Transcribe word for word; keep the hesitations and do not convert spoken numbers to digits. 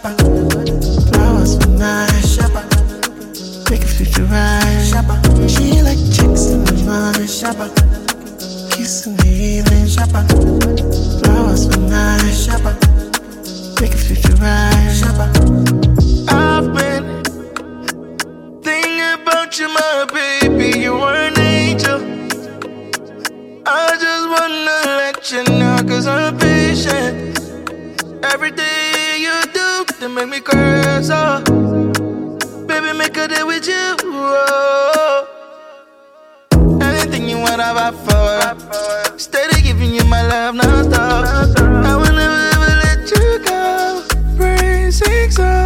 Shopper. Flowers for night. Shopper. Make a future right. Shopper. She like chicks in the morning. Shopper. Kiss in the evening. Shopper. Flowers for night. Shopper. Make a future right. Shopper. I've been thinking about you, my baby. You were an angel. I just wanna let you know, cause I'm patient. Every day you do, they make me crazy. Oh. Baby, make a day with you. Oh. Anything you want, I buy for. Steady giving you my love, non-stop. I will never ever let you go. Praise so.